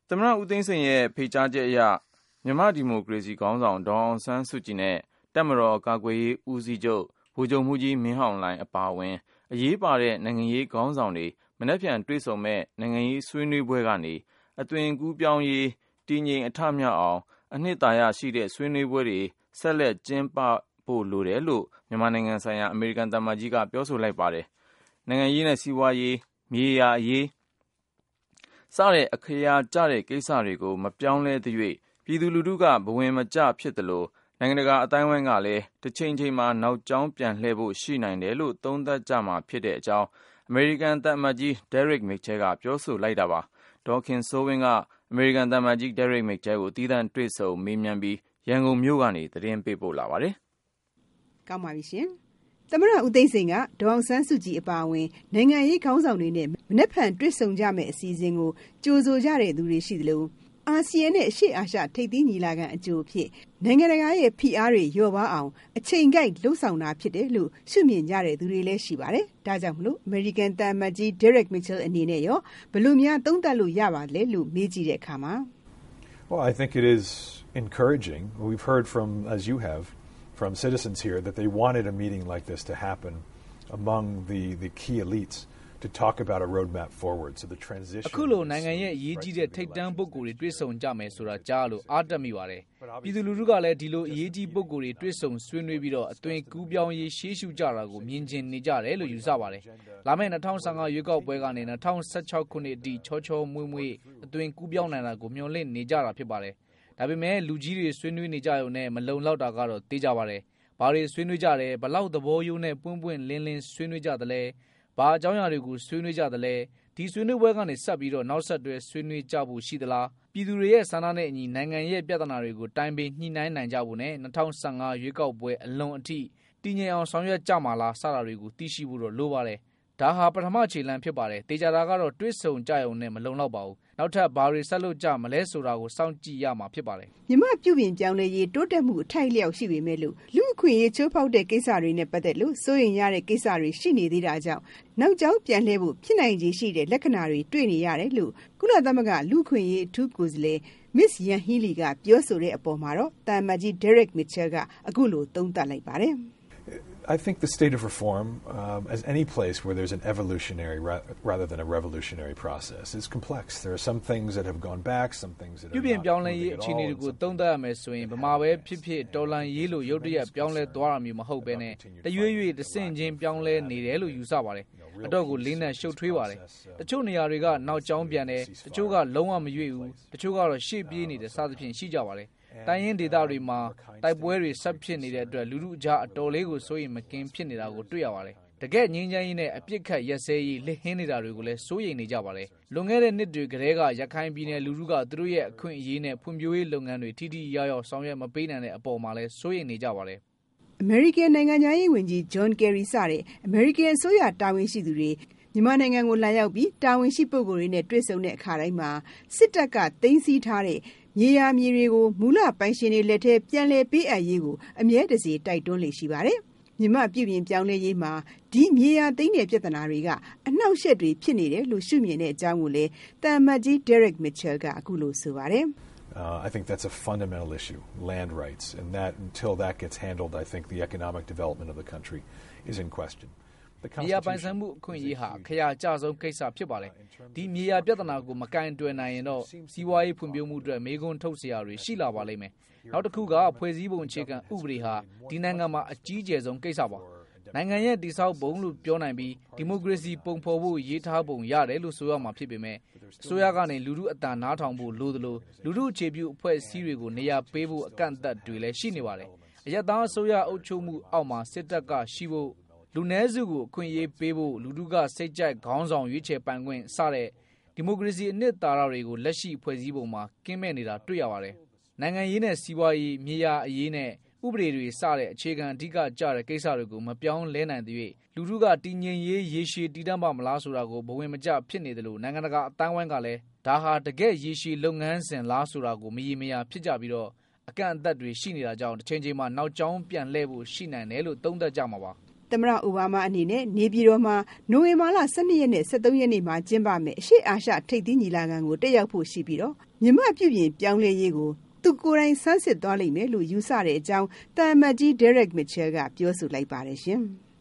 သမ္မတဦးသိန်းစိန်ရဲ့ဖိတ်ကြားချက်အရမြန်မာဒီမိုကရေစီခေါင်းဆောင်ဒေါ်အောင်ဆန်းစုကြည်နဲ့တပ်မတော်ကာကွယ်ရေးဦးစီးချုပ်ဗိုလ်ချုပ်မှူးကြီးမင်းအောင်လှိုင်အပါအဝင်အရေးပါတဲ့နိုင်ငံရေးခေါင်းဆောင်တွေမနက်ဖြန်တွေ့ဆုံမဲ့နိုင်ငံရေးဆွေးနွေးပွဲကနေအသွင်ကူးပြောင်းရေးတည်ငြိမ်အထမြောက်အောင်အနှစ်သာရရှိတဲ့ဆွေးနွေးပွဲတွေဆက်လက်ကျင်းပဖို့လိုတယ်လို့မြန်မာနိုင်ငံဆိုင်ရာအမေရိကန်သံအမတ်ကြီးကပြောဆိုလိုက်ပါတယ်။နိုင်ငံရေးနဲ့စီးပွားရေးမြေယာအရေးစတဲ့အခရာကျတဲ့ကိစ္စတွေကိုမပြောင်းလဲသရွေ့ပြည်သူလူထုကဘဝင်မကျဖြစ်သလိုနိုင်ငံတကာအတိုင်းအဝိုင်းကလည်းတစ်ချိန်ချိန်မှာနောက်ကျောင်းပြန်လှည့်ဖို့ရှိနိုင်တယ်လို့သုံးသပ်ကြမှာဖြစ်တဲ့အကြောင်းအမေရိကန်သံအမတ်ကြီး Derek Mitchell ကပြောဆိုလိုက်တာပါ။ဒေါ်ခင်စိုးဝင်းကအမေရိကန်သံအမတ်ကြီး Derek Mitchell ကိုသီးသန့်တွေ့ဆုံမေးမြန်းပြီးရန်ကုန်မြို့ကနေသတင်းပေးပို့လာပါတယ်။ကောင်းပါပြီရှင်။သမ္မတဦးသိန်းစိန်ကဒေါ်အောင်ဆန်းစုကြည်အပါအဝင်နိုင်ငံရေးခေါင်းဆောင်တွေနဲ့မနက်ဖြန်တွေ့ဆုံကြမယ့်အစီအစဉ်ကိုကြိုဆိုကြတဲ့သူတွေရှိသလိုအာဆီယံနဲ့အရှေ့အာရှထိပ်သီးညီလာခံအကျိုးအဖြစ်နိုင်ငံတကာရဲ့ဖိအားတွေလျော့ပါအောင်အချိန်ကိုက်လှုပ်ဆောင်တာဖြစ်တယ်လို့ရှုမြင်ကြတဲ့သူတွေလည်းရှိပါတယ်။ဒါကြောင့်မလို့အမေရိကန်သံအမတ်ကြီး Derek Mitchell အနေနဲ့ရောဘယ်လိုများသုံးသပ်လို့ရပါလဲလို့မေးကြည့်တဲ့အခါမှာ Well, I think it is encouraging. We've heard from, as you have, from citizens here that they wanted a meeting like this to happen among the key elites to talk about a roadmap forward. So the transition. အခုလိုနိုင်ငံရဲ့အရေးကြီးတဲ့ထိပ်တန်းပုဂ္ဂိုလ်တွေတွေ့ဆုံကြမယ်ဆိုတာကြားလို့အားတက်မိပါတယ်။ပြည်သူလူထုကလည်းဒီလိုအရေးကြီးပုဂ္ဂိုလ်တွေတွေ့ဆုံဆွေးနွေးပြီးတော့အသွင်ကူးပြောင်းရေးရှေ့ရှုကြတာကိုမြင်ကျင်နေကြတယ်လို့ယူဆပါတယ်။လာမယ့်2015ရွေးကောက်ပွဲကနေ2016ခုနှစ်အထိချောချောမွေ့မွေ့အသွင်ကူးပြောင်းနိုင်တာကိုမျှော်လင့်နေကြတာဖြစ်ပါတယ်။ဒါပေမဲ့လူကြီးတွေဆွေးနွေးနေကြရုံနဲ့မလုံလောက်တာကတော့သိကြပါတယ်။ဘာတွေဆွေးနွေးကြတယ်ဘလောက်သဘောရိုးနဲ့ပွင့်ပွင့်လင်းလင်းဆွေးနွေးကြတယ်လဲဘာအကြောင်းအရာတွေကိုဆွေးနွေးကြသလဲဒီဆွေးနွေးပွဲကနေဆက်ပြီးတော့နောက်ဆက်တွဲဆွေးနွေးကြဖို့ရှိသလားပြည်သူတွေရဲ့ဆန္ဒနဲ့အညီနိုင်ငံရဲ့ပြဿနာတွေကိုတိုင်ပင်ညှိနှိုင်းနိုင်ကြဖို့နဲ့2015ရွေးကောက်ပွဲအလွန်အထိတည်ငြိမ်အောင်ဆောင်ရွက်ကြမှာလားစတာတွေကိုသိရှိဖို့တော့လိုပါတယ်ဒါဟာပထမခြေလှမ်းဖြစ်ပါတယ်တေချာတာကတော့တွစ်ဆုံကြရုံနဲ့မလုံလောက်ပါဘူးနောက်ထပ်ဘာတွေဆက်လုပ်ကြမလဲဆိုတာကိုစောင့်ကြည့်ရမှာဖြစ်ပါတယ်မြမပြုပြင်ပြောင်းလဲရေးတိုးတက်မှုအထိုက်လျောက်ရှိပေမဲ့လို့လူအခွင့်အရေးချိုးဖောက်တဲ့ကိစ္စတွေနဲ့ပတ်သက်လို့စိုးရိမ်ရတဲ့ကိစ္စတွေရှိနေသေးတာကြောင့်နောက်ကျောင်းပြန်လှည့်ဖို့ဖြစ်နိုင်ခြေရှိတဲ့လက္ခဏာတွေတွေ့နေရတယ်လို့ကုလသမဂ္ဂလူအခွင့်အရေးအထူးကိုယ်စားလှယ် Miss Yan Healy ကပြောဆိုတဲ့အပေါ်မှာတော့သံအမတ်ကြီး Derek Mitchell ကအခုလိုသုံးသပ်လိုက်ပါတယ် I think the state of reform, as any place where there's an evolutionary rather than a revolutionary process, is complex. There are some things that have gone back, some things that are not moving at all. ပြောင်းလဲရေးအခြေအနေတွေကိုသုံးသပ်ရမယ်ဆိုရင်ဗမာပဲဖြစ်ဖြစ်တော်လှန်ရေးလို့ရုတ်တရက်ပြောင်းလဲသွားတာမျိုးမဟုတ်ဘဲနဲ့တရွေ့ရွေ့တဆင့်ချင်းပြောင်းလဲနေတယ်လို့ယူဆပါတယ်။အတော့ကိုလေးနဲ့ရှုပ်ထွေးပါတယ်။တချို့နေရာတွေကနောက်ကျောင်းပြန်တယ်တချို့ကလုံးဝမရွေ့ဘူးတချို့ကတော့ရှေ့ပြေးနေတဲ့စသဖြင့်ရှိကြပါတယ်။တိုင်းရင်းဒေသတွေမှာတိုက်ပွဲတွေဆက်ဖြစ်နေတဲ့အတွက်လူထုအကြားအတော်လေးကိုစိုးရိမ်မကင်းဖြစ်နေတာကိုတွေ့ရပါတယ်။တကယ်ငြိမ်းချမ်းရေးနဲ့အပြစ်ခတ်ရက်စဲရေးလက်ဟင်းနေတာတွေကိုလည်းစိုးရိမ်နေကြပါတယ်။လွန်ခဲ့တဲ့နှစ်တွေကတည်းကရခိုင်ပြည်နယ်လူထုကသူတို့ရဲ့အခွင့်အရေးနဲ့ဖွံ့ဖြိုးရေးလုပ်ငန်းတွေထိထိရောက်ရောက်ဆောင်ရွက်မပေးနိုင်တဲ့အပေါ်မှာလည်းစိုးရိမ်နေကြပါတယ်။အမေရိကန်နိုင်ငံသားရေးဝန်ကြီး John Kerry စတဲ့အမေရိကန်အစိုးရတာဝန်ရှိသူတွေမြန်မာနိုင်ငံကိုလာရောက်ပြီးတာဝန်ရှိပုဂ္ဂိုလ်တွေနဲ့တွေ့ဆုံတဲ့အခါတိုင်းမှာစစ်တပ်ကသိမ်းဆည်းထားတဲ့မြေယာမြေတွေကိုမူလပိုင်ရှင်တွေလက်ထဲပြန်လည်ပေးအပ်ရေးကိုအမြဲတစေတိုက်တွန်းလေရှိပါတယ်။မြမပြုပြင်ပြောင်းလဲရေးမှာဒီမြေယာသိမ်းတဲ့ပြဿနာတွေကအနှောက်အယှက်တွေဖြစ်နေတယ်လို့ရှုမြင်တဲ့အကြောင်းကိုလည်းသံအမတ်ကြီး Derek Mitchell ကအခုလိုဆိုပါတယ် I think that's a fundamental issue, land rights, and that until that gets handled, I think the economic development of the country is in question. မြေယာပိုင်ဆိုင်မှုအခွင့်အရေးဟာခရာအကျဆုံးကိစ္စဖြစ်ပါတယ်။ဒီမြေယာပြဿနာကိုမကင်တွယ်နိုင်ရင်တော့စီးပွားရေးဖွံ့ဖြိုးမှုအတွက်မေးခွန်းထုတ်စရာတွေရှိလာပါလိမ့်မယ်။နောက်တစ်ခုကဖွဲ့စည်းပုံအခြေခံဥပဒေဟာဒီနိုင်ငံမှာအကြီးအကျယ်ဆုံးကိစ္စပါ။နိုင်ငံရဲ့တည်ဆောက်ပုံလို့ပြောနိုင်ပြီးဒီမိုကရေစီပုံဖော်ဖို့ရေးထားပုံရတယ်လို့ဆိုရမှာဖြစ်ပေမဲ့အစိုးရကနေလူထုအတန်နားထောင်ဖို့လိုသလိုလူထုအခြေပြုအဖွဲ့အစည်းတွေကိုနေရာပေးဖို့အကန့်အသတ်တွေလည်းရှိနေပါတယ်။အရက်သားအစိုးရအုပ်ချုပ်မှုအောက်မှာစစ်တပ်ကရှိဖို့လူနည်းစုကိုအခွင့်အရေးပေးဖို့လူထုကစိတ်ကြိုက်ခေါင်းဆောင်ရွေးချယ်ပိုင်ခွင့်စတဲ့ဒီမိုကရေစီအနှစ်သာရတွေကိုလက်ရှိဖွဲ့စည်းပုံမှာကင်းမဲ့နေတာတွေ့ရပါတယ်။နိုင်ငံရေးနဲ့စီးပွားရေးမြေယာအရေးနဲ့ဥပဒေတွေစတဲ့အခြေခံအဓိကကျတဲ့ကိစ္စတွေကိုမပြောင်းလဲနိုင်သေး၍လူထုကတည်ငြိမ်ရေးရေရှည်တည်တံ့ပါမလားဆိုတာကိုဘဝင်မကျဖြစ်နေတယ်လို့နိုင်ငံတကာအတိုင်းဝိုင်းကလည်းဒါဟာတကယ်ရေရှည်လုပ်ငန်းစဉ်လားဆိုတာကိုမရေမရာဖြစ်ကြပြီးတော့အကန့်အသတ်တွေရှိနေတာကြောင့်တစ်ချိန်ချိန်မှာနောက်ကျောင်းပြန်လှည့်ဖို့ရှိနိုင်တယ်လို့သုံးသပ်ကြမှာပါသမ္မတအိုဘားမားအနေနဲ့နေပြည်တော်မှာနိုဝင်ဘာလ12ရက်နဲ့13ရက်နေ့မှာကျင်းပမယ်အရှေ့အာရှထိပ်သီးညီလာခံကိုတက်ရောက်ဖို့ရှိပြီးတော့မြန်မာပြုပြင်ပြောင်းလဲရေးကိုသူကိုယ်တိုင်ဆန်းစစ်သွားလိမ့်မယ်လို့ယူဆတဲ့အကြောင်းသံအမတ်ကြီး Derek Mitchell ကပြောဆိုလိုက်ပါတယ်ရှင်။